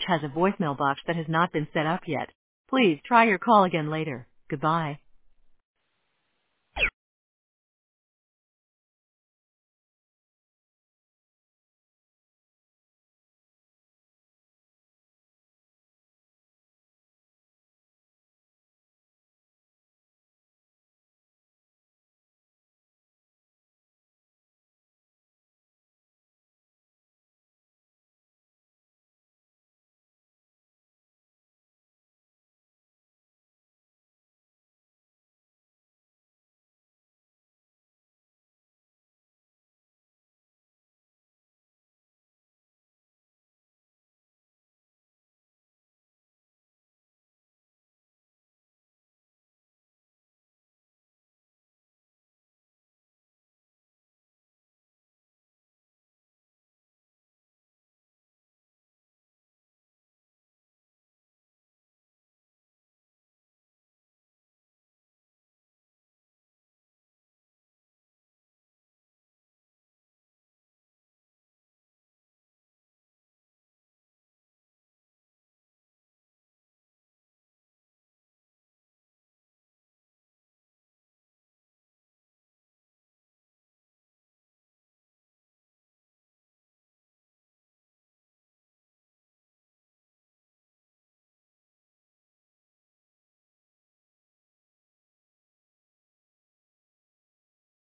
has a voicemail box that has not been set up yet. Please try your call again later. Goodbye.